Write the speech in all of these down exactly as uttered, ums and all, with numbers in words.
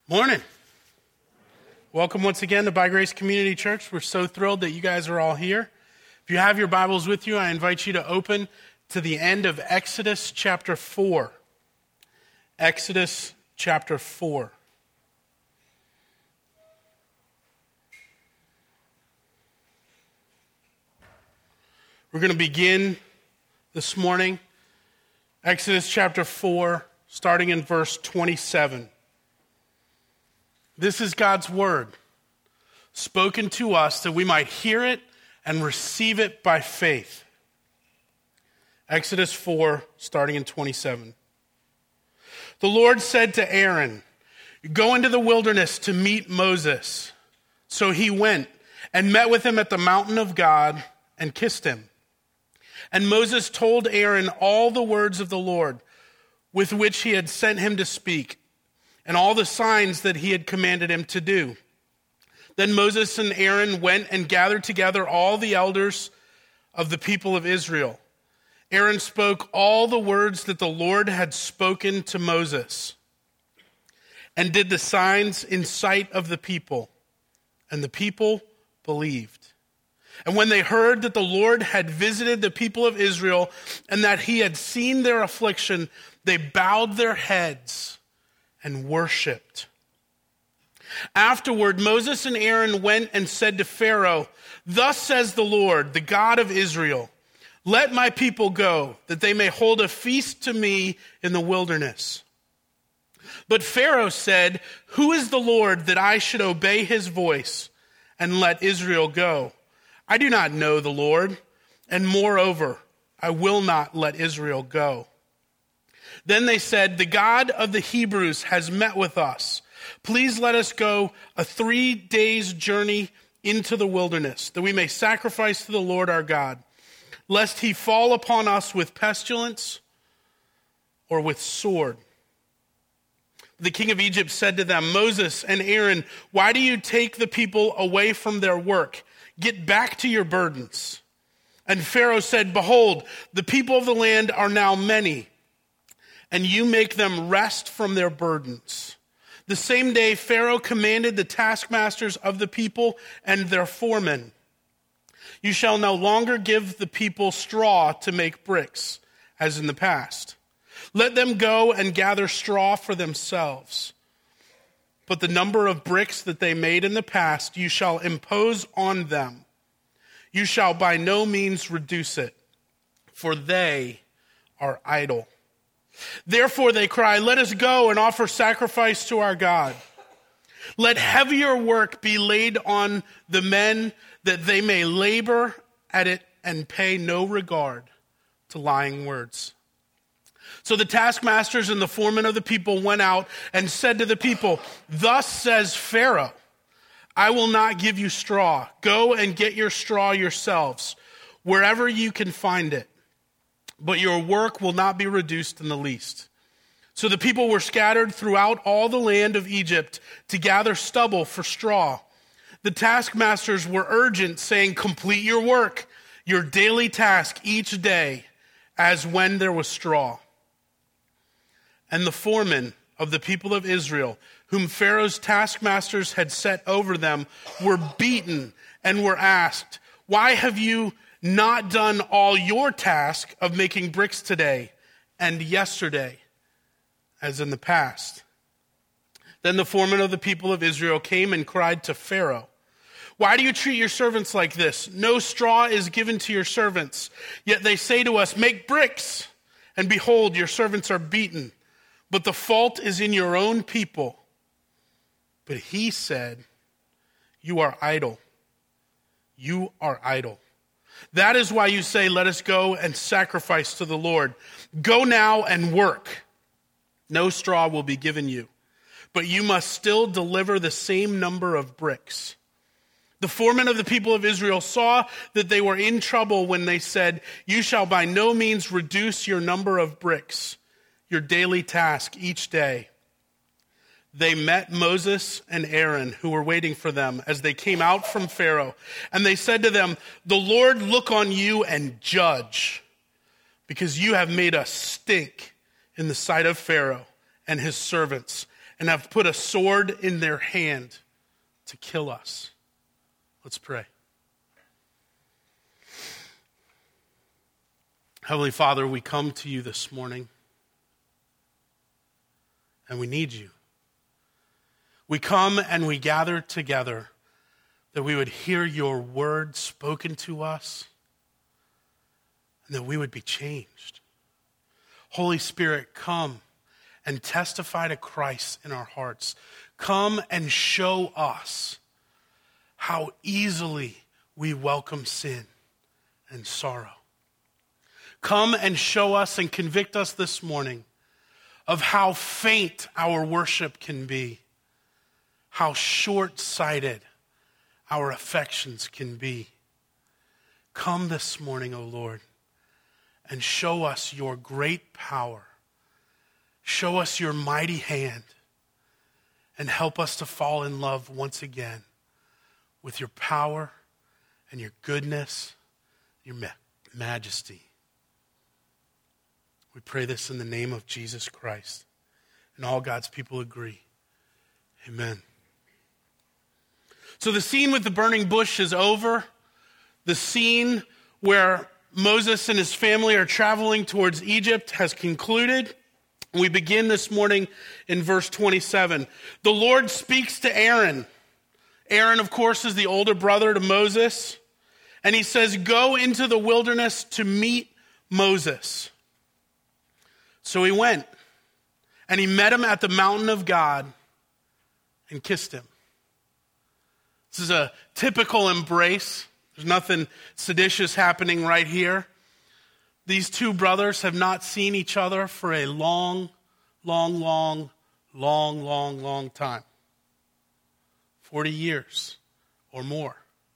Morning. Welcome once again to By Grace Community Church. We're so thrilled that you guys are all here. If you have your Bibles with you, I invite you to open to the end of Exodus chapter four. Exodus chapter four. We're going to begin this morning, Exodus chapter four, starting in verse twenty-seven. This is God's word, spoken to us that we might hear it and receive it by faith. Exodus four, starting in twenty-seven. The Lord said to Aaron, "Go into the wilderness to meet Moses." So he went and met with him at the mountain of God and kissed him. And Moses told Aaron all the words of the Lord with which he had sent him to speak, and all the signs that he had commanded him to do. Then Moses and Aaron went and gathered together all the elders of the people of Israel. Aaron spoke all the words that the Lord had spoken to Moses, and did the signs in sight of the people, and the people believed. And when they heard that the Lord had visited the people of Israel, and that he had seen their affliction, they bowed their heads and worshipped. Afterward, Moses and Aaron went and said to Pharaoh, "Thus says the Lord, the God of Israel, let my people go, that they may hold a feast to me in the wilderness." But Pharaoh said, "Who is the Lord that I should obey his voice and let Israel go? I do not know the Lord, and moreover, I will not let Israel go." Then they said, "The God of the Hebrews has met with us. Please let us go a three days journey into the wilderness, that we may sacrifice to the Lord our God, lest he fall upon us with pestilence or with sword." The king of Egypt said to them, "Moses and Aaron, why do you take the people away from their work? Get back to your burdens." And Pharaoh said, "Behold, the people of the land are now many, and you make them rest from their burdens." The same day Pharaoh commanded the taskmasters of the people and their foremen, "You shall no longer give the people straw to make bricks, as in the past. Let them go and gather straw for themselves. But the number of bricks that they made in the past you shall impose on them. You shall by no means reduce it, for they are idle." Therefore they cry, "Let us go and offer sacrifice to our God. Let heavier work be laid on the men, that they may labor at it and pay no regard to lying words." So the taskmasters and the foremen of the people went out and said to the people, "Thus says Pharaoh, I will not give you straw. Go and get your straw yourselves, wherever you can find it. But your work will not be reduced in the least." So the people were scattered throughout all the land of Egypt to gather stubble for straw. The taskmasters were urgent, saying, "Complete your work, your daily task each day, as when there was straw." And the foremen of the people of Israel, whom Pharaoh's taskmasters had set over them, were beaten and were asked, "Why have you not done all your task of making bricks today and yesterday, as in the past?" Then the foreman of the people of Israel came and cried to Pharaoh, "Why do you treat your servants like this? No straw is given to your servants. Yet they say to us, 'Make bricks.' And behold, your servants are beaten. But the fault is in your own people." But he said, "You are idle. You are idle. That is why you say, 'Let us go and sacrifice to the Lord.' Go now and work. No straw will be given you, but you must still deliver the same number of bricks." The foremen of the people of Israel saw that they were in trouble when they said, "You shall by no means reduce your number of bricks, your daily task each day." They met Moses and Aaron, who were waiting for them as they came out from Pharaoh. And they said to them, "The Lord look on you and judge, because you have made us stink in the sight of Pharaoh and his servants, and have put a sword in their hand to kill us. Let's pray. Heavenly Father, we come to you this morning, and we need you. We come and we gather together that we would hear your word spoken to us, and that we would be changed. Holy Spirit, come and testify to Christ in our hearts. Come and show us how easily we welcome sin and sorrow. Come and show us and convict us this morning of how faint our worship can be, how short-sighted our affections can be. Come this morning, O Lord, and show us your great power. Show us your mighty hand, and help us to fall in love once again with your power and your goodness, your ma- majesty. We pray this in the name of Jesus Christ. And all God's people agree. Amen. So the scene with the burning bush is over. The scene where Moses and his family are traveling towards Egypt has concluded. We begin this morning in verse twenty-seven. The Lord speaks to Aaron. Aaron, of course, is the older brother to Moses. And he says, go into the wilderness to meet Moses. So he went, and he met him at the mountain of God and kissed him. This is a typical embrace. There's nothing seditious happening right here. These two brothers have not seen each other for a long, long, long, long, long, long time. forty years or more.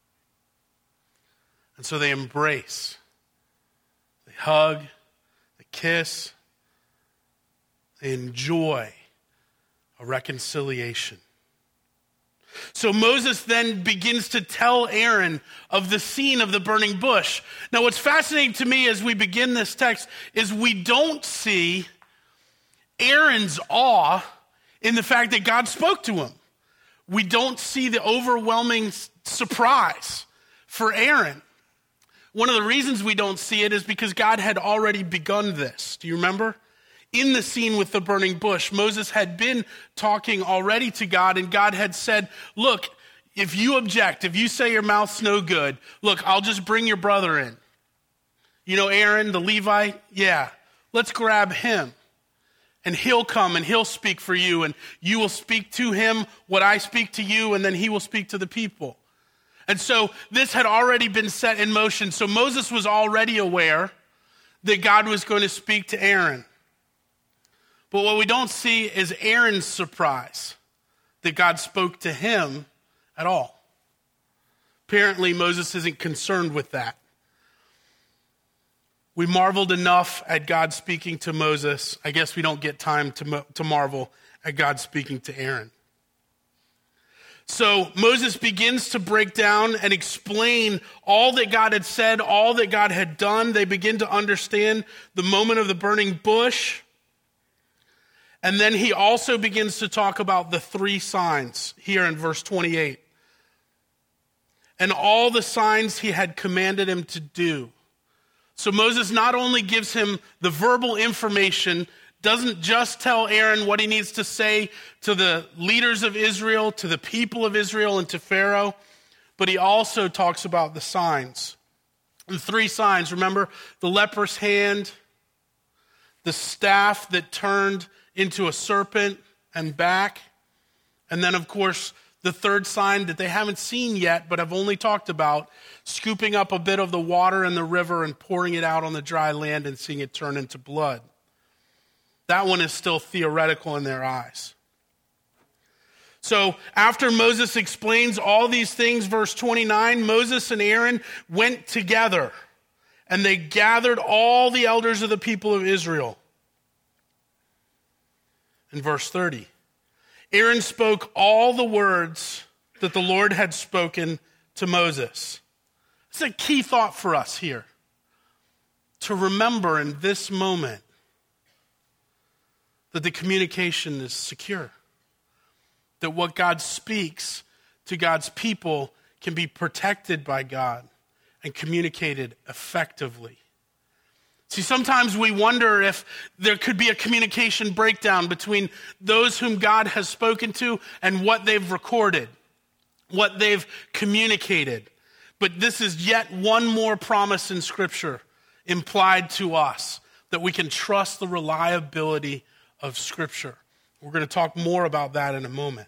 And so they embrace. They hug. They kiss. They enjoy a reconciliation. So Moses then begins to tell Aaron of the scene of the burning bush. Now, what's fascinating to me as we begin this text is we don't see Aaron's awe in the fact that God spoke to him. We don't see the overwhelming surprise for Aaron. One of the reasons we don't see it is because God had already begun this. Do you remember? In the scene with the burning bush, Moses had been talking already to God, and God had said, look, if you object, if you say your mouth's no good, look, I'll just bring your brother in. You know Aaron, the Levite? Yeah, let's grab him. And he'll come and he'll speak for you, and you will speak to him what I speak to you, and then he will speak to the people. And so this had already been set in motion. So Moses was already aware that God was going to speak to Aaron. But what we don't see is Aaron's surprise that God spoke to him at all. Apparently, Moses isn't concerned with that. We marveled enough at God speaking to Moses. I guess we don't get time to, to marvel at God speaking to Aaron. So Moses begins to break down and explain all that God had said, all that God had done. They begin to understand the moment of the burning bush. And then he also begins to talk about the three signs here in verse twenty-eight. And all the signs he had commanded him to do. So Moses not only gives him the verbal information, doesn't just tell Aaron what he needs to say to the leaders of Israel, to the people of Israel, and to Pharaoh, but he also talks about the signs. The three signs, remember, the leper's hand, the staff that turned into a serpent and back, and then, of course, the third sign that they haven't seen yet, but have only talked about, scooping up a bit of the water in the river and pouring it out on the dry land and seeing it turn into blood. That one is still theoretical in their eyes. So after Moses explains all these things, verse twenty-nine, Moses and Aaron went together, and they gathered all the elders of the people of Israel. In verse thirty, Aaron spoke all the words that the Lord had spoken to Moses. It's a key thought for us here, to remember in this moment that the communication is secure. that what God speaks to God's people can be protected by God and communicated effectively. See, sometimes we wonder if there could be a communication breakdown between those whom God has spoken to and what they've recorded, what they've communicated. But this is yet one more promise in Scripture implied to us, that we can trust the reliability of Scripture. We're going to talk more about that in a moment.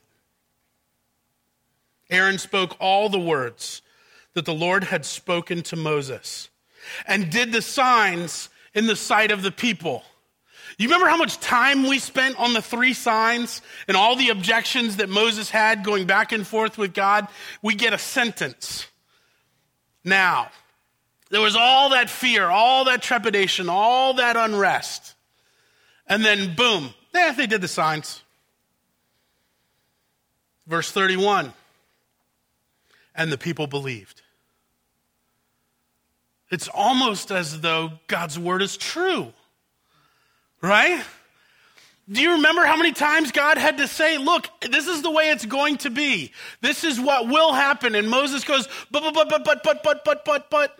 Aaron spoke all the words that the Lord had spoken to Moses and did the signs in the sight of the people. You remember how much time we spent on the three signs and all the objections that Moses had going back and forth with God? We get a sentence. Now, there was all that fear, all that trepidation, all that unrest. And then boom, yeah, they did the signs. Verse thirty-one, and the people believed. It's almost as though God's word is true, right? Do you remember how many times God had to say, look, this is the way it's going to be. This is what will happen. And Moses goes, but, but, but, but, but, but, but, but, but, but.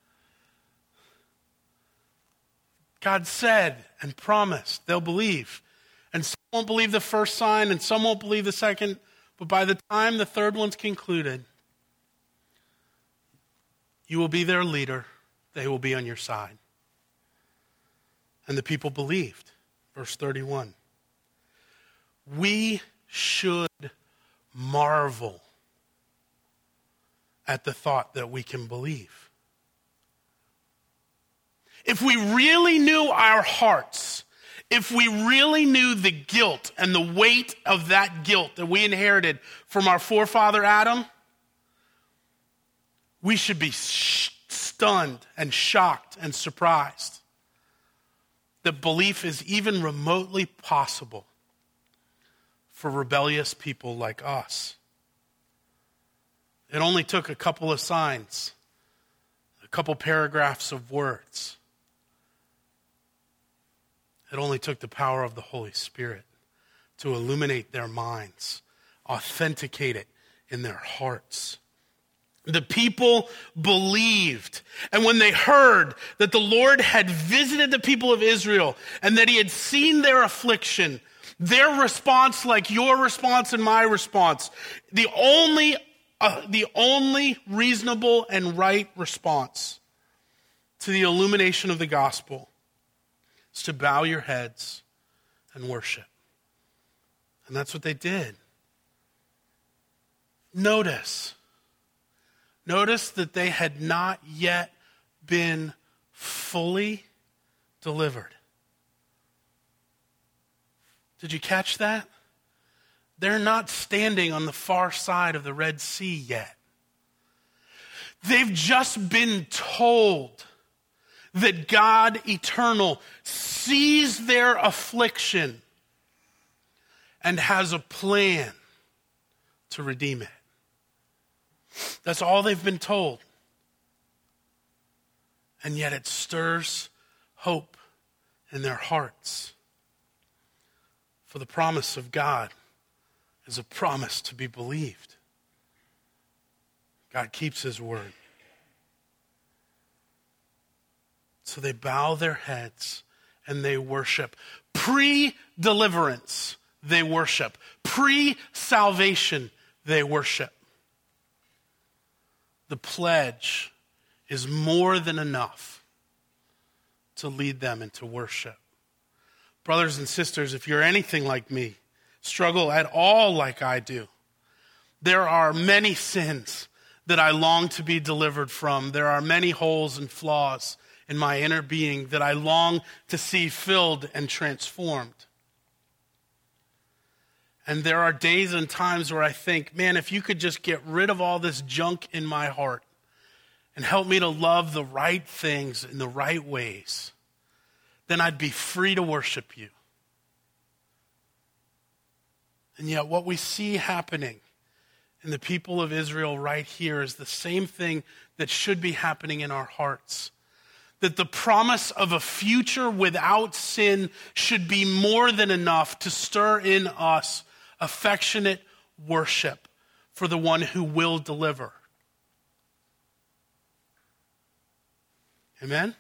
God said and promised they'll believe. And some won't believe the first sign and some won't believe the second. But by the time the third one's concluded, you will be their leader. They will be on your side. And the people believed. Verse thirty-one. We should marvel at the thought that we can believe. If we really knew our hearts, if we really knew the guilt and the weight of that guilt that we inherited from our forefather Adam, we should be sh- stunned and shocked and surprised that belief is even remotely possible for rebellious people like us. It only took a couple of signs, a couple paragraphs of words. It only took the power of the Holy Spirit to illuminate their minds, authenticate it in their hearts. The people believed. And when they heard that the Lord had visited the people of Israel and that he had seen their affliction, their response, like your response and my response, the only, uh, the only reasonable and right response to the illumination of the gospel is to bow your heads and worship. And that's what they did. Notice. Notice that they had not yet been fully delivered. Did you catch that? They're not standing on the far side of the Red Sea yet. They've just been told that God eternal sees their affliction and has a plan to redeem it. That's all they've been told. And yet it stirs hope in their hearts. For the promise of God is a promise to be believed. God keeps his word. So they bow their heads and they worship. Pre-deliverance, they worship. Pre-salvation, they worship. The pledge is more than enough to lead them into worship. Brothers and sisters, if you're anything like me, struggle at all like I do, there are many sins that I long to be delivered from. There are many holes and flaws in my inner being that I long to see filled and transformed. And there are days and times where I think, man, if you could just get rid of all this junk in my heart and help me to love the right things in the right ways, then I'd be free to worship you. And yet what we see happening in the people of Israel right here is the same thing that should be happening in our hearts. That the promise of a future without sin should be more than enough to stir in us affectionate worship for the one who will deliver. Amen?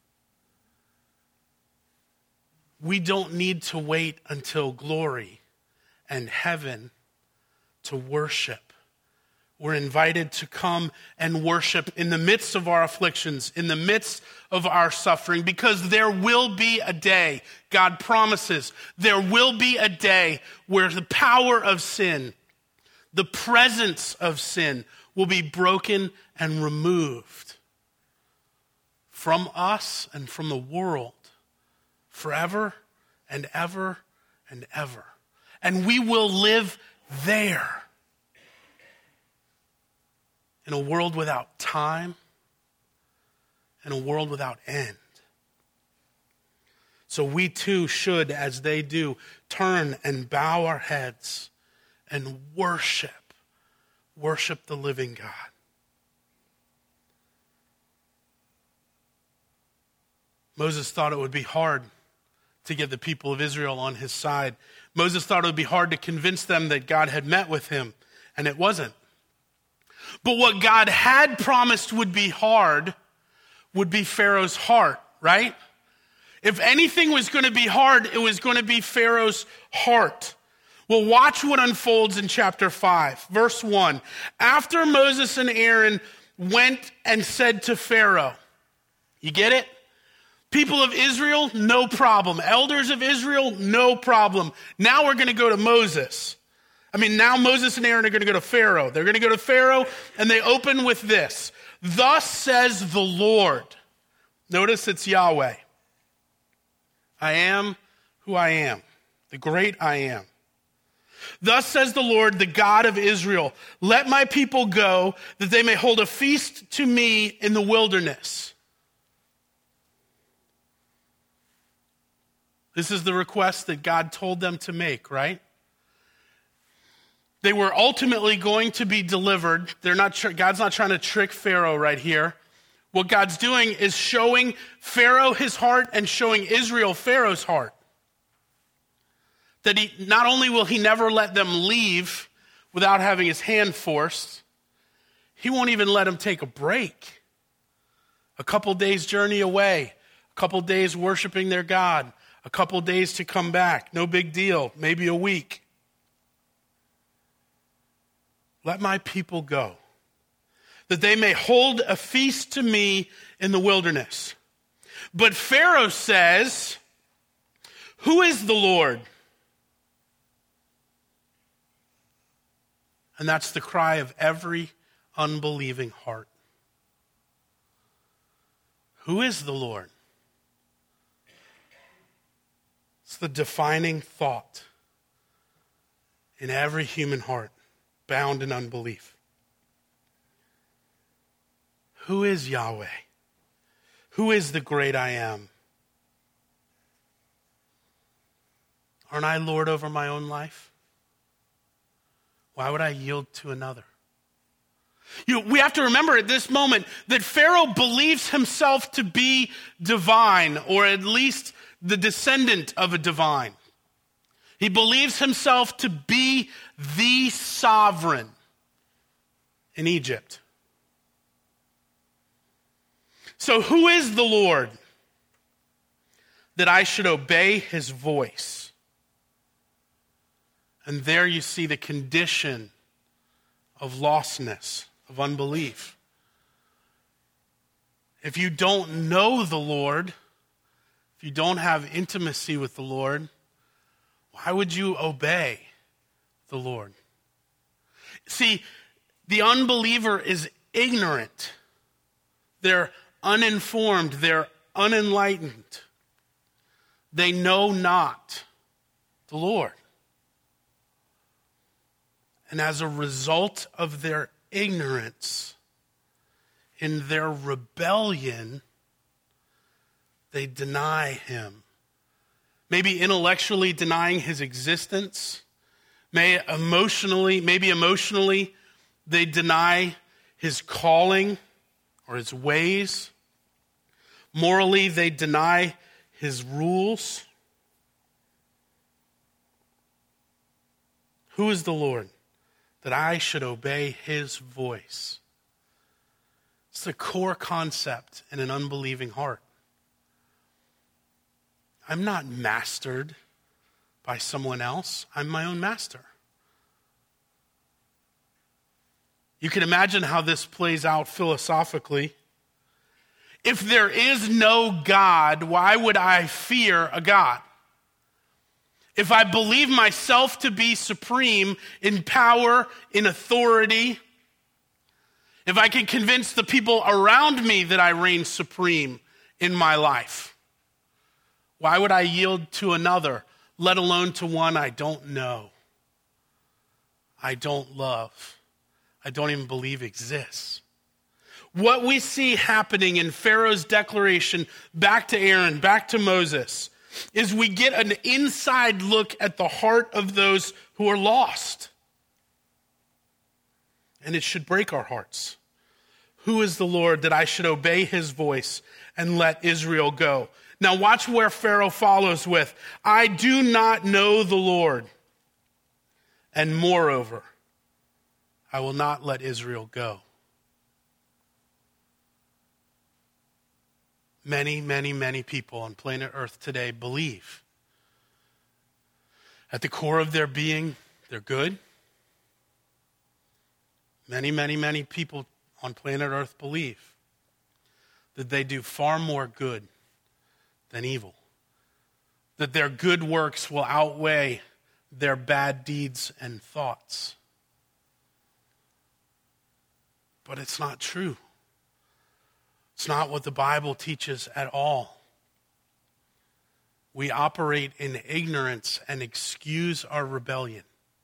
We don't need to wait until glory and heaven to worship. We're invited to come and worship in the midst of our afflictions, in the midst of our suffering, because there will be a day, God promises, there will be a day where the power of sin, the presence of sin will be broken and removed from us and from the world forever and ever and ever. And we will live there in a world without time, in a world without end. So we too should, as they do, turn and bow our heads and worship, worship the living God. Moses thought it would be hard to get the people of Israel on his side. Moses thought it would be hard to convince them that God had met with him, and it wasn't. But what God had promised would be hard would be Pharaoh's heart, right? If anything was going to be hard, it was going to be Pharaoh's heart. Well, watch what unfolds in chapter five, verse one. After Moses and Aaron went and said to Pharaoh, you get it? People of Israel, no problem. Elders of Israel, no problem. Now we're going to go to Moses. I mean, now Moses and Aaron are going to go to Pharaoh. They're going to go to Pharaoh, and they open with this. Thus says the Lord. Notice it's Yahweh. I am who I am, the great I am. Thus says the Lord, the God of Israel, let my people go, that they may hold a feast to me in the wilderness. This is the request that God told them to make, right? They were ultimately going to be delivered. They're not. God's not trying to trick Pharaoh right here. What God's doing is showing Pharaoh his heart and showing Israel Pharaoh's heart. That he not only will he never let them leave without having his hand forced, he won't even let them take a break. A couple days journey away, a couple days worshiping their God, a couple days to come back. No big deal, maybe a week. Let my people go, that they may hold a feast to me in the wilderness. But Pharaoh says, who is the Lord? And that's the cry of every unbelieving heart. Who is the Lord? It's the defining thought in every human heart bound in unbelief. Who is Yahweh? Who is the great I am? Aren't I Lord over my own life? Why would I yield to another? You know, we have to remember at this moment that Pharaoh believes himself to be divine, or at least the descendant of a divine. He believes himself to be the sovereign in Egypt. So who is the Lord that I should obey his voice? And there you see the condition of lostness, of unbelief. If you don't know the Lord, if you don't have intimacy with the Lord, why would you obey the Lord? See, the unbeliever is ignorant. They're uninformed. They're unenlightened. They know not the Lord. And as a result of their ignorance, in their rebellion, they deny him. Maybe intellectually denying his existence. May emotionally, maybe emotionally, they deny his calling or his ways. Morally, they deny his rules. Who is the Lord? that I should obey his voice. It's the core concept in an unbelieving heart. I'm not mastered by someone else. I'm my own master. You can imagine how this plays out philosophically. If there is no God, why would I fear a God? If I believe myself to be supreme in power, in authority, if I can convince the people around me that I reign supreme in my life, why would I yield to another, let alone to one I don't know, I don't love, I don't even believe exists? What we see happening in Pharaoh's declaration back to Aaron, back to Moses, is we get an inside look at the heart of those who are lost. And it should break our hearts. Who is the Lord that I should obey his voice and let Israel go? Now watch where Pharaoh follows with, I do not know the Lord. And moreover, I will not let Israel go. Many, many, many people on planet Earth today believe. At the core of their being, they're good. Many, many, many people on planet Earth believe that they do far more good than evil. That their good works will outweigh their bad deeds and thoughts. But it's not true. It's not what the Bible teaches at all. We operate in ignorance and excuse our rebellion.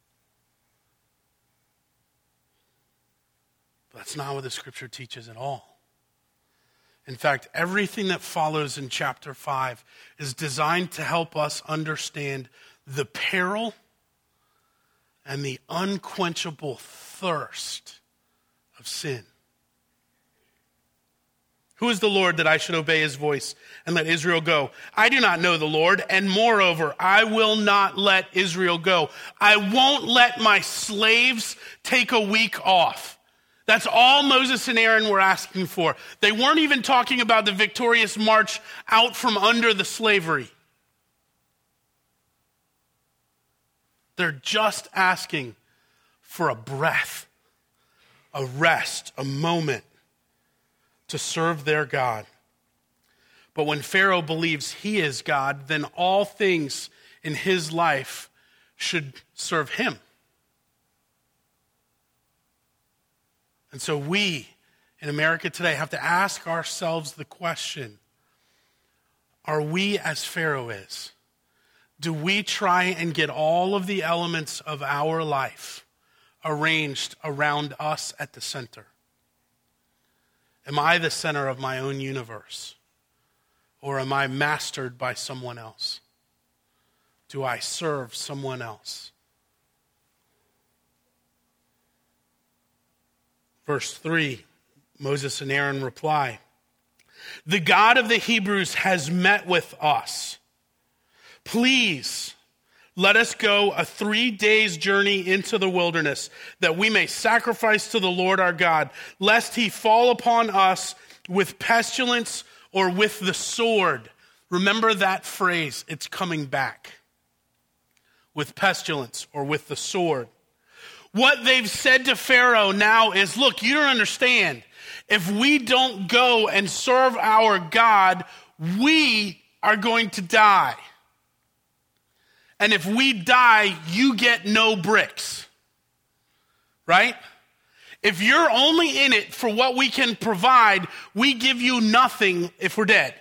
But that's not what the scripture teaches at all. In fact, everything that follows in chapter five is designed to help us understand the peril and the unquenchable thirst of sin. Who is the Lord that I should obey his voice and let Israel go? I do not know the Lord, and moreover, I will not let Israel go. I won't let my slaves take a week off. That's all Moses and Aaron were asking for. They weren't even talking about the victorious march out from under the slavery. They're just asking for a breath, a rest, a moment to serve their God. But when Pharaoh believes he is God, then all things in his life should serve him. And so we in America today have to ask ourselves the question, are we as Pharaoh is? Do we try and get all of the elements of our life arranged around us at the center? Am I the center of my own universe? Or am I mastered by someone else? Do I serve someone else? Verse three, Moses and Aaron reply, the God of the Hebrews has met with us. Please let us go a three days journey into the wilderness, that we may sacrifice to the Lord our God, lest he fall upon us with pestilence or with the sword. Remember that phrase, it's coming back. With pestilence or with the sword. What they've said to Pharaoh now is, look, you don't understand. If we don't go and serve our God, we are going to die. And if we die, you get no bricks. Right? If you're only in it for what we can provide, we give you nothing if we're dead.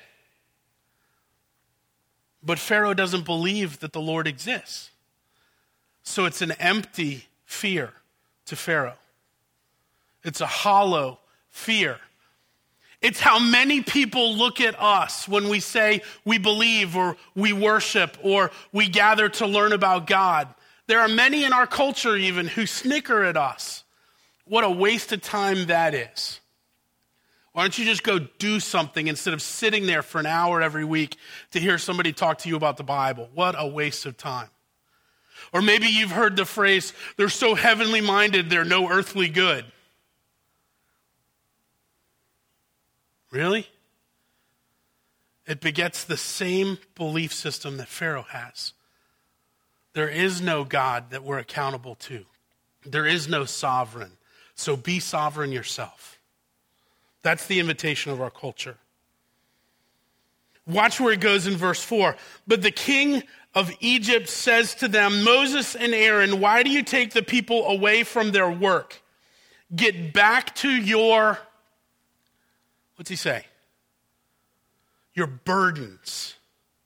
But Pharaoh doesn't believe that the Lord exists. So it's an empty fear to Pharaoh. It's a hollow fear. It's how many people look at us when we say we believe or we worship or we gather to learn about God. There are many in our culture even who snicker at us. What a waste of time that is. Why don't you just go do something instead of sitting there for an hour every week to hear somebody talk to you about the Bible? What a waste of time. Or maybe you've heard the phrase, they're so heavenly minded, they're no earthly good. Really? It begets the same belief system that Pharaoh has. There is no God that we're accountable to. There is no sovereign. So be sovereign yourself. That's the invitation of our culture. Watch where it goes in verse four. But the king of Egypt says to them, Moses and Aaron, why do you take the people away from their work? Get back to your, what's he say? Your burdens.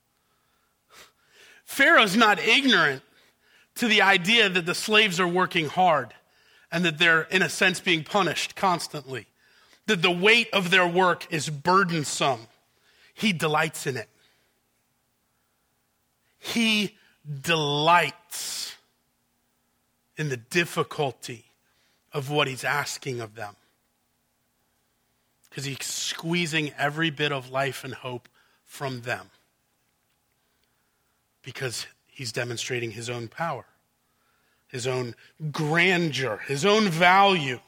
Pharaoh's not ignorant to the idea that the slaves are working hard and that they're, in a sense, being punished constantly. That the weight of their work is burdensome. He delights in it. He delights in the difficulty of what he's asking of them. Because he's squeezing every bit of life and hope from them. Because he's demonstrating his own power, his own grandeur, his own value.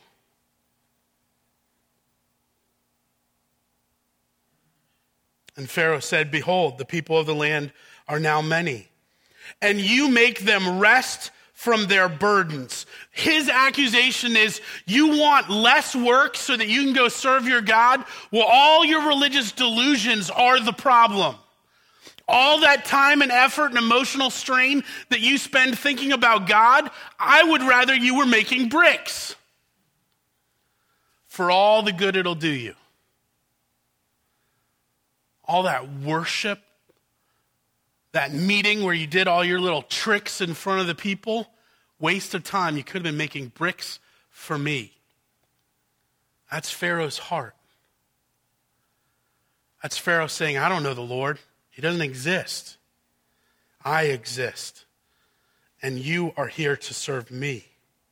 And Pharaoh said, behold, the people of the land are now many, and you make them rest from their burdens. His accusation is, you want less work so that you can go serve your God? Well, all your religious delusions are the problem. All that time and effort and emotional strain that you spend thinking about God, I would rather you were making bricks for all the good it'll do you. All that worship, that meeting where you did all your little tricks in front of the people, waste of time. You could have been making bricks for me. That's Pharaoh's heart. That's Pharaoh saying, I don't know the Lord. He doesn't exist. I exist. And you are here to serve me.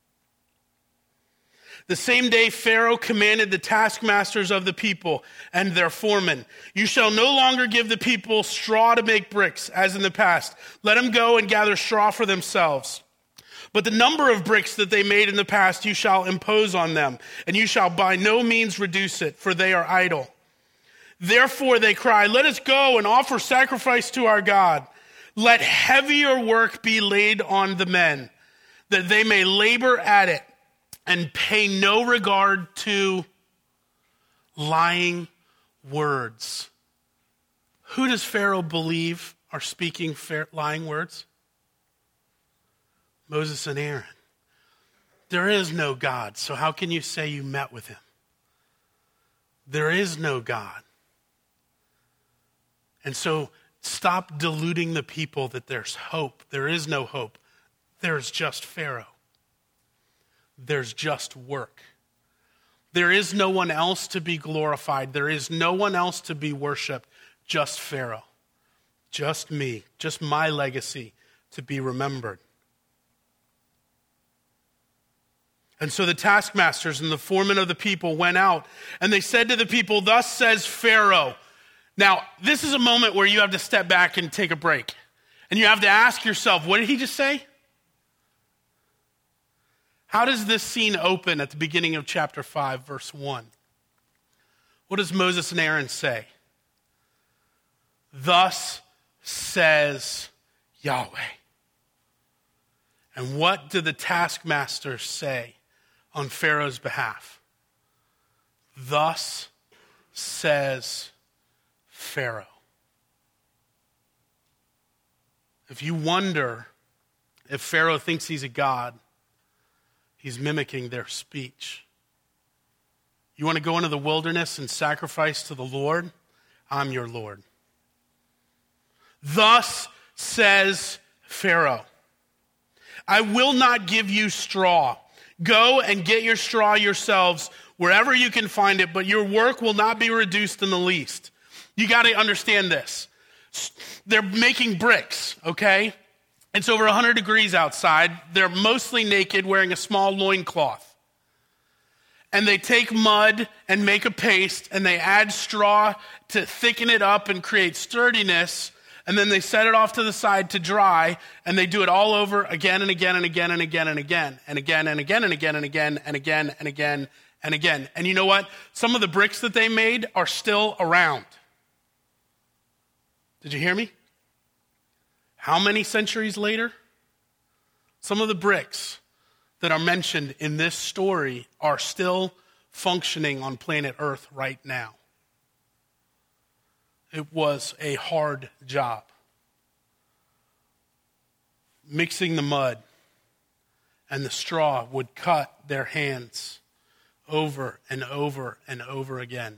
The same day Pharaoh commanded the taskmasters of the people and their foremen, you shall no longer give the people straw to make bricks, as in the past. Let them go and gather straw for themselves. But the number of bricks that they made in the past you shall impose on them, and you shall by no means reduce it, for they are idle. Therefore they cry, let us go and offer sacrifice to our God. Let heavier work be laid on the men, that they may labor at it and pay no regard to lying words. Who does Pharaoh believe are speaking lying words? Moses and Aaron. There is no God, so how can you say you met with him? There is no God. And so stop deluding the people that there's hope. There is no hope. There's just Pharaoh. There's just work. There is no one else to be glorified. There is no one else to be worshiped. Just Pharaoh. Just me. Just my legacy to be remembered. And so the taskmasters and the foremen of the people went out, and they said to the people, thus says Pharaoh. Now, this is a moment where you have to step back and take a break. And you have to ask yourself, what did he just say? How does this scene open at the beginning of chapter five, verse one? What does Moses and Aaron say? Thus says Yahweh. And what do the taskmasters say on Pharaoh's behalf? Thus says Pharaoh. If you wonder if Pharaoh thinks he's a god, he's mimicking their speech. You want to go into the wilderness and sacrifice to the Lord? I'm your Lord. Thus says Pharaoh, I will not give you straw. Go and get your straw yourselves wherever you can find it, but your work will not be reduced in the least. You got to understand this. They're making bricks, okay? It's over one hundred degrees outside. They're mostly naked, wearing a small loincloth. And they take mud and make a paste, and they add straw to thicken it up and create sturdiness. And then they set it off to the side to dry, and they do it all over again and again and again and again and again and again and again and again and again and again and again and again. And you know what? Some of the bricks that they made are still around. Did you hear me? How many centuries later? Some of the bricks that are mentioned in this story are still functioning on planet Earth right now. It was a hard job. Mixing the mud and the straw would cut their hands over and over and over again.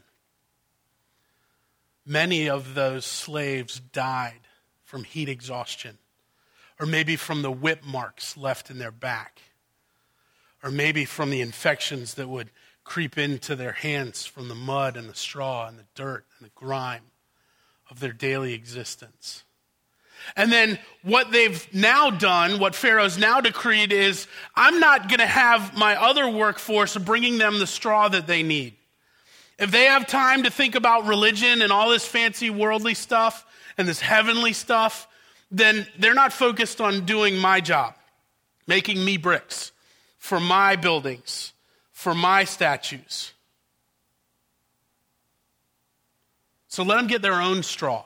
Many of those slaves died from heat exhaustion, or maybe from the whip marks left in their back, or maybe from the infections that would creep into their hands from the mud and the straw and the dirt and the grime of their daily existence. And then what they've now done, what Pharaoh's now decreed is, I'm not going to have my other workforce bringing them the straw that they need. If they have time to think about religion and all this fancy worldly stuff and this heavenly stuff, then they're not focused on doing my job, making me bricks for my buildings, for my statues. So let them get their own straw.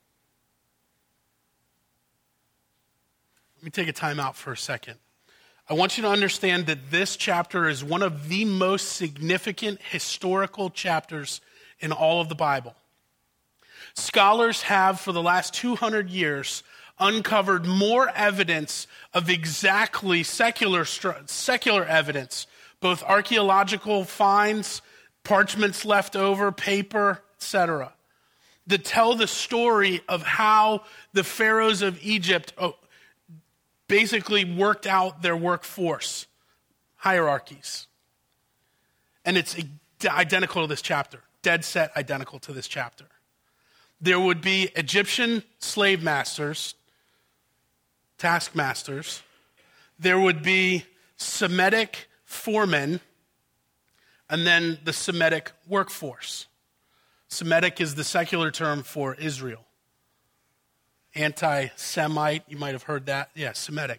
Let me take a time out for a second. I want you to understand that this chapter is one of the most significant historical chapters in all of the Bible. Scholars have, for the last two hundred years, uncovered more evidence of exactly secular, secular evidence, both archaeological finds, parchments left over, paper, et cetera, that tell the story of how the pharaohs of Egypt basically worked out their workforce hierarchies. And it's identical to this chapter, dead set identical to this chapter. There would be Egyptian slave masters, taskmasters. There would be Semitic foremen, and then the Semitic workforce. Semitic is the secular term for Israel. Anti-Semite, you might have heard that. Yeah, Semitic.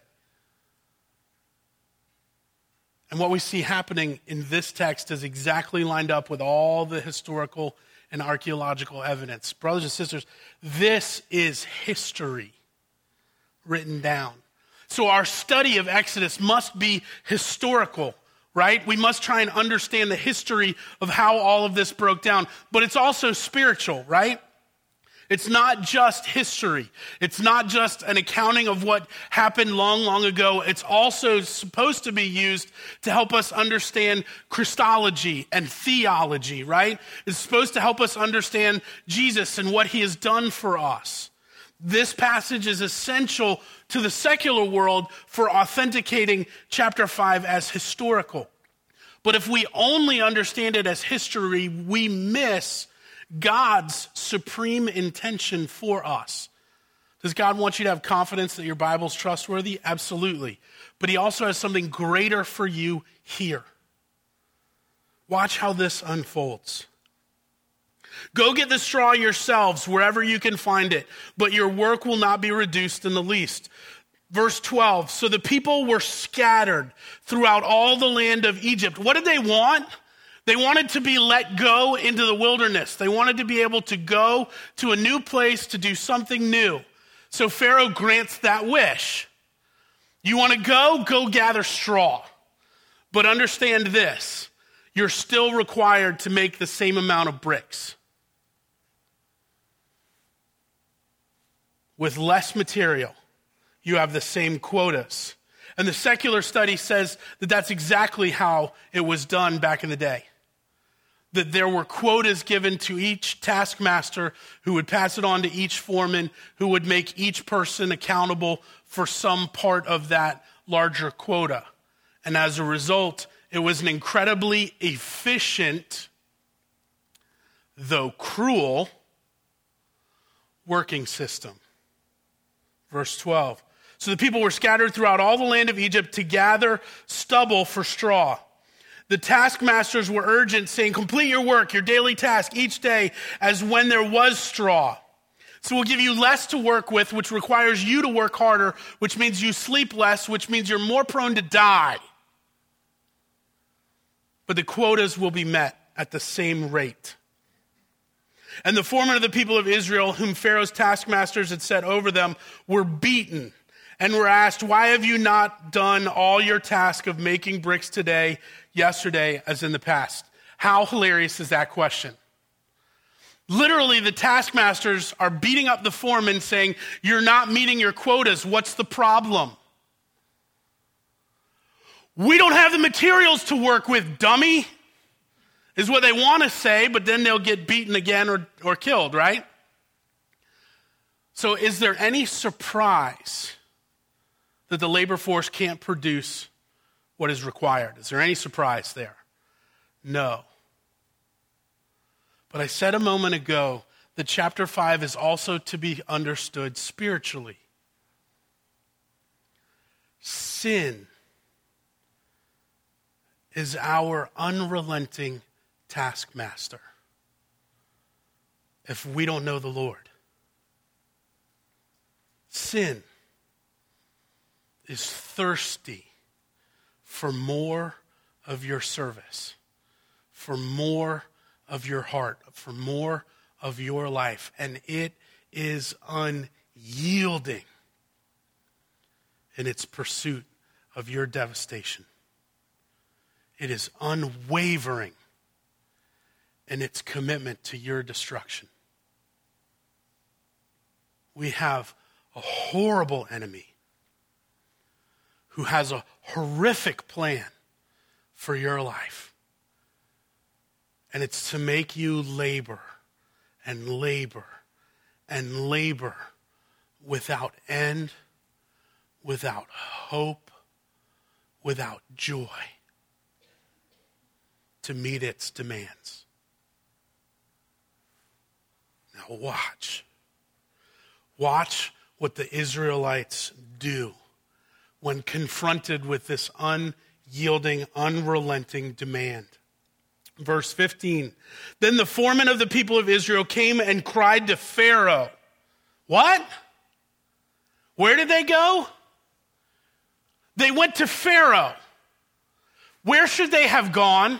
And what we see happening in this text is exactly lined up with all the historical and archaeological evidence. Brothers and sisters, this is history written down. So our study of Exodus must be historical, right? We must try and understand the history of how all of this broke down. But it's also spiritual, right? It's not just history. It's not just an accounting of what happened long, long ago. It's also supposed to be used to help us understand Christology and theology, right? It's supposed to help us understand Jesus and what he has done for us. This passage is essential to the secular world for authenticating chapter five as historical. But if we only understand it as history, we miss God's supreme intention for us. Does God want you to have confidence that your Bible's trustworthy? Absolutely. But he also has something greater for you here. Watch how this unfolds. Go get the straw yourselves wherever you can find it, but your work will not be reduced in the least. Verse twelve, so the people were scattered throughout all the land of Egypt. What did they want? They wanted to be let go into the wilderness. They wanted to be able to go to a new place to do something new. So Pharaoh grants that wish. You want to go? Go gather straw. But understand this, you're still required to make the same amount of bricks. With less material, you have the same quotas. And the secular study says that that's exactly how it was done back in the day. That there were quotas given to each taskmaster who would pass it on to each foreman, who would make each person accountable for some part of that larger quota. And as a result, it was an incredibly efficient, though cruel, working system. Verse twelve. So the people were scattered throughout all the land of Egypt to gather stubble for straw. The taskmasters were urgent, saying, complete your work, your daily task each day, as when there was straw. So we'll give you less to work with, which requires you to work harder, which means you sleep less, which means you're more prone to die. But the quotas will be met at the same rate. And the foremen of the people of Israel, whom Pharaoh's taskmasters had set over them, were beaten and were asked, why have you not done all your task of making bricks today, yesterday, as in the past? How hilarious is that question? Literally, the taskmasters are beating up the foreman saying, you're not meeting your quotas. What's the problem? We don't have the materials to work with, dummy, is what they want to say, but then they'll get beaten again or, or killed, right? So is there any surprise that the labor force can't produce what is required? Is there any surprise there? No. But I said a moment ago that chapter five is also to be understood spiritually. Sin is our unrelenting taskmaster if we don't know the Lord. Sin is thirsty for more of your service, for more of your heart, for more of your life, and it is unyielding in its pursuit of your devastation. It is unwavering in its commitment to your destruction. We have a horrible enemy who has a horrific plan for your life. And it's to make you labor and labor and labor without end, without hope, without joy, to meet its demands. Now watch. Watch what the Israelites do when confronted with this unyielding, unrelenting demand. Verse fifteen, then the foreman of the people of Israel came and cried to Pharaoh. What? Where did they go? They went to Pharaoh. Where should they have gone?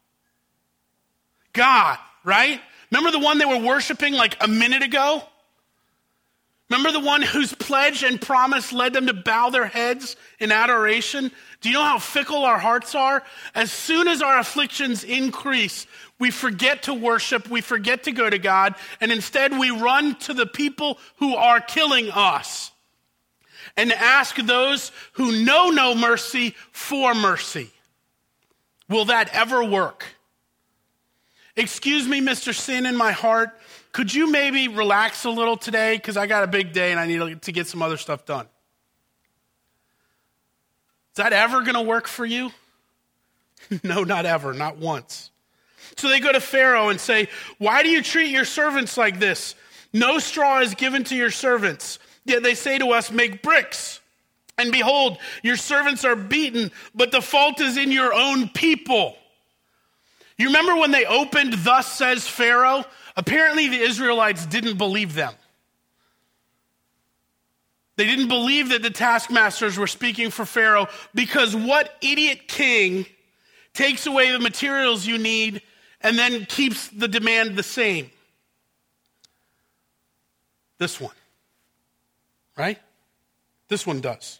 God, right? Remember the one they were worshiping like a minute ago? Remember the one whose pledge and promise led them to bow their heads in adoration? Do you know how fickle our hearts are? As soon as our afflictions increase, we forget to worship, we forget to go to God, and instead we run to the people who are killing us and ask those who know no mercy for mercy. Will that ever work? Excuse me, Mister Sin in my heart. Could you maybe relax a little today? Because I got a big day and I need to get some other stuff done. Is that ever going to work for you? No, not ever, not once. So they go to Pharaoh and say, why do you treat your servants like this? No straw is given to your servants. Yet they say to us, make bricks. And behold, your servants are beaten, but the fault is in your own people. You remember when they opened, thus says Pharaoh? Apparently the Israelites didn't believe them. They didn't believe that the taskmasters were speaking for Pharaoh, because what idiot king takes away the materials you need and then keeps the demand the same? This one, right? This one does.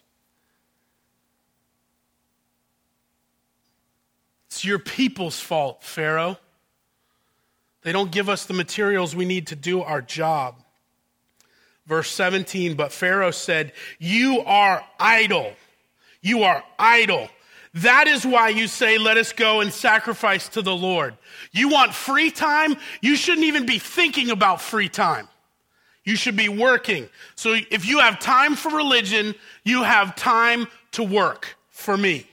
It's your people's fault, Pharaoh. They don't give us the materials we need to do our job. Verse seventeen, but Pharaoh said, you are idle. You are idle. That is why you say, let us go and sacrifice to the Lord. You want free time? You shouldn't even be thinking about free time. You should be working. So if you have time for religion, you have time to work for me.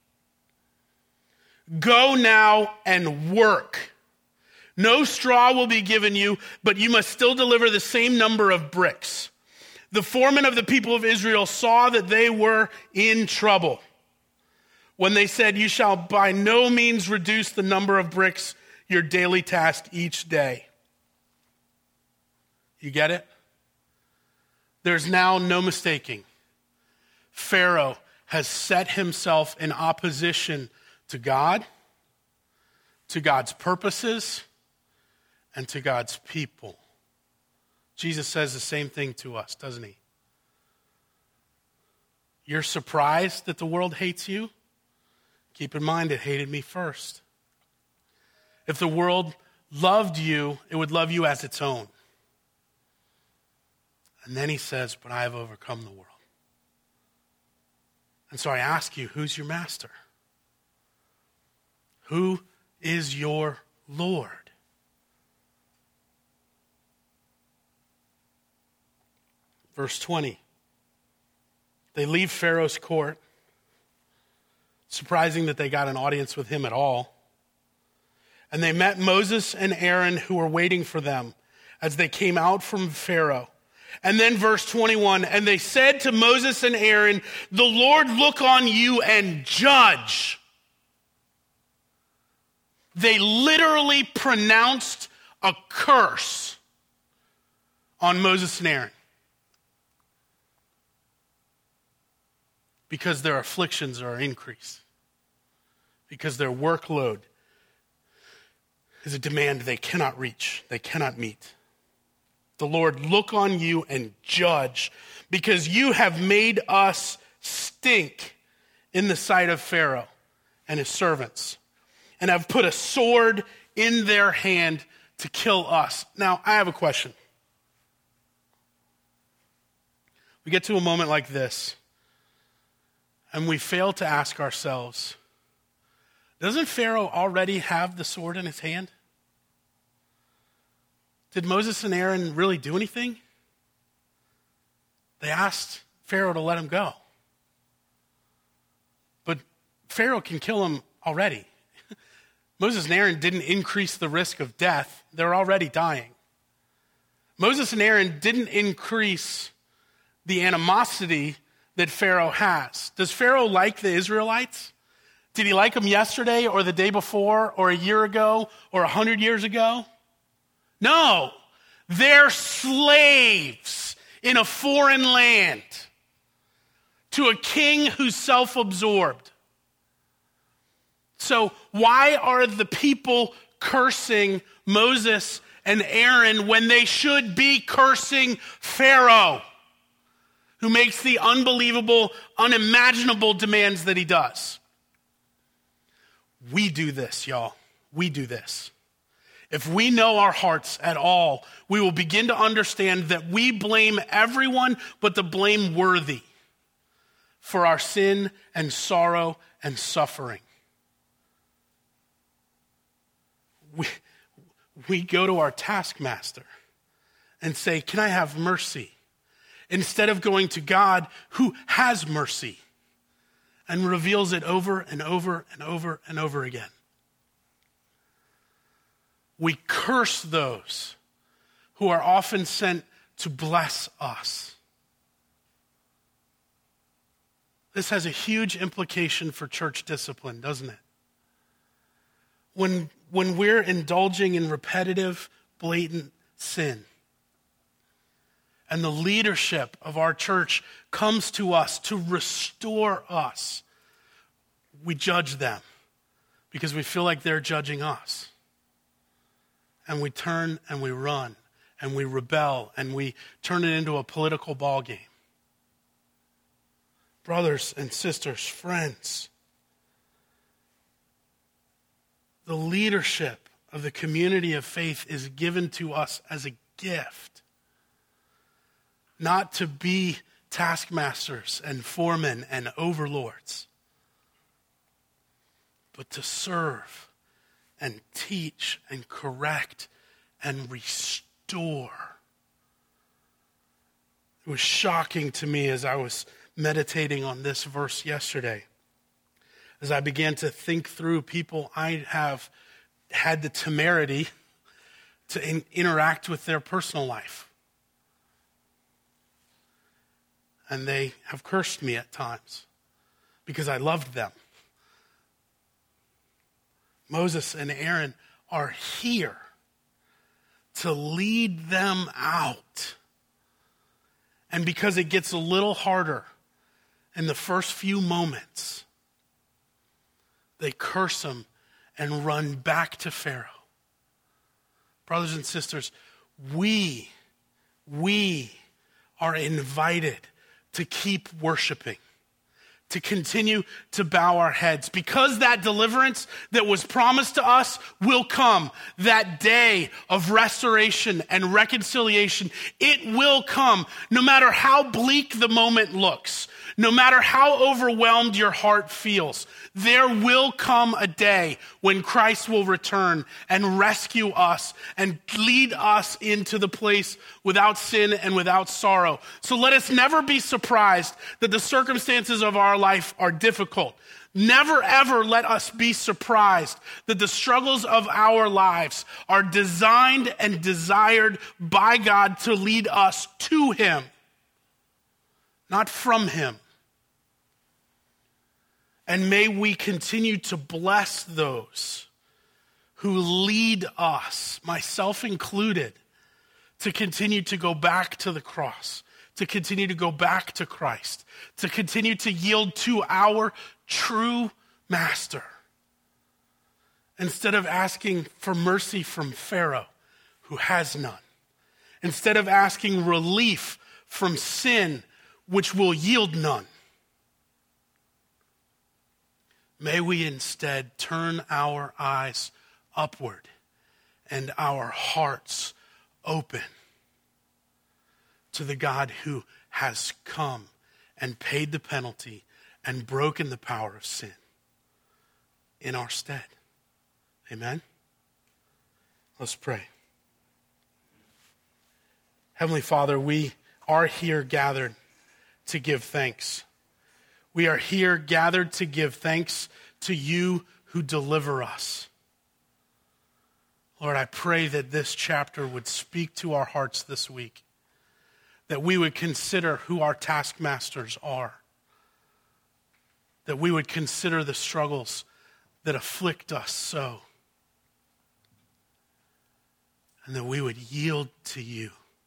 Go now and work. No straw will be given you, but you must still deliver the same number of bricks. The foreman of the people of Israel saw that they were in trouble when they said, you shall by no means reduce the number of bricks, your daily task each day. You get it? There's now no mistaking. Pharaoh has set himself in opposition to God, to God's purposes, and to God's people. Jesus says the same thing to us, doesn't he? You're surprised that the world hates you? Keep in mind it hated me first. If the world loved you, it would love you as its own. And then he says, but I have overcome the world. And so I ask you, who's your master? Who is your Lord? Verse twenty. They leave Pharaoh's court. Surprising that they got an audience with him at all. And they met Moses and Aaron who were waiting for them as they came out from Pharaoh. And then verse twenty-one, and they said to Moses and Aaron, the Lord look on you and judge. They literally pronounced a curse on Moses and Aaron because their afflictions are increased, because their workload is a demand they cannot reach, they cannot meet. The Lord look on you and judge, because you have made us stink in the sight of Pharaoh and his servants, and have put a sword in their hand to kill us. Now, I have a question. We get to a moment like this, and we fail to ask ourselves, doesn't Pharaoh already have the sword in his hand? Did Moses and Aaron really do anything? They asked Pharaoh to let him go. But Pharaoh can kill him already. Moses and Aaron didn't increase the risk of death. They're already dying. Moses and Aaron didn't increase the animosity that Pharaoh has. Does Pharaoh like the Israelites? Did he like them yesterday or the day before or a year ago or a hundred years ago? No, they're slaves in a foreign land to a king who's self-absorbed. So why are the people cursing Moses and Aaron when they should be cursing Pharaoh, who makes the unbelievable, unimaginable demands that he does? We do this, y'all. We do this. If we know our hearts at all, we will begin to understand that we blame everyone but the blameworthy for our sin and sorrow and suffering. We, we go to our taskmaster and say, can I have mercy? Instead of going to God who has mercy and reveals it over and over and over and over again. We curse those who are often sent to bless us. This has a huge implication for church discipline, doesn't it? When, when we're indulging in repetitive, blatant sin, and the leadership of our church comes to us to restore us, we judge them because we feel like they're judging us. And we turn and we run and we rebel and we turn it into a political ball game. Brothers and sisters, friends, the leadership of the community of faith is given to us as a gift, not to be taskmasters and foremen and overlords, but to serve and teach and correct and restore. It was shocking to me as I was meditating on this verse yesterday, as I began to think through people I have had the temerity to in- interact with their personal life. And they have cursed me at times because I loved them. Moses and Aaron are here to lead them out And because it gets a little harder in the first few moments, they curse him and run back to Pharaoh. Brothers and sisters, we, we are invited to keep worshiping, to continue to bow our heads, because that deliverance that was promised to us will come. That day of restoration and reconciliation, it will come, no matter how bleak the moment looks, no matter how overwhelmed your heart feels. There will come a day when Christ will return and rescue us and lead us into the place without sin and without sorrow. So let us never be surprised that the circumstances of our life are difficult. Never, ever let us be surprised that the struggles of our lives are designed and desired by God to lead us to him, not from him. And may we continue to bless those who lead us, myself included, to continue to go back to the cross, to continue to go back to Christ, to continue to yield to our true master. Instead of asking for mercy from Pharaoh, who has none. Instead of asking relief from sin, which will yield none. May we instead turn our eyes upward and our hearts open to the God who has come and paid the penalty and broken the power of sin in our stead. Amen? Let's pray. Heavenly Father, we are here gathered to give thanks. We are here gathered to give thanks to you who deliver us. Lord, I pray that this chapter would speak to our hearts this week, that we would consider who our taskmasters are, that we would consider the struggles that afflict us so, and that we would yield to you,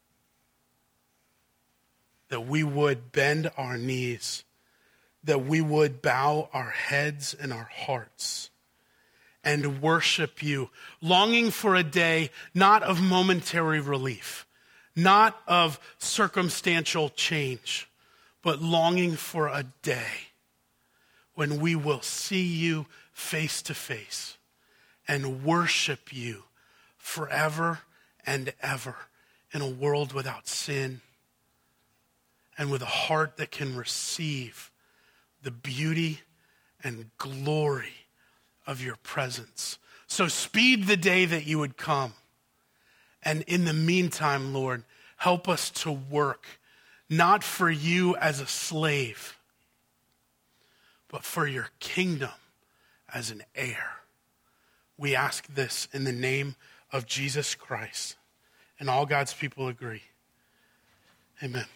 that we would bend our knees, that we would bow our heads and our hearts and worship you, longing for a day not of momentary relief, not of circumstantial change, but longing for a day when we will see you face to face and worship you forever and ever in a world without sin and with a heart that can receive the beauty and glory of your presence. So speed the day that you would come. And in the meantime, Lord, help us to work, not for you as a slave, but for your kingdom as an heir. We ask this in the name of Jesus Christ. And all God's people agree. Amen.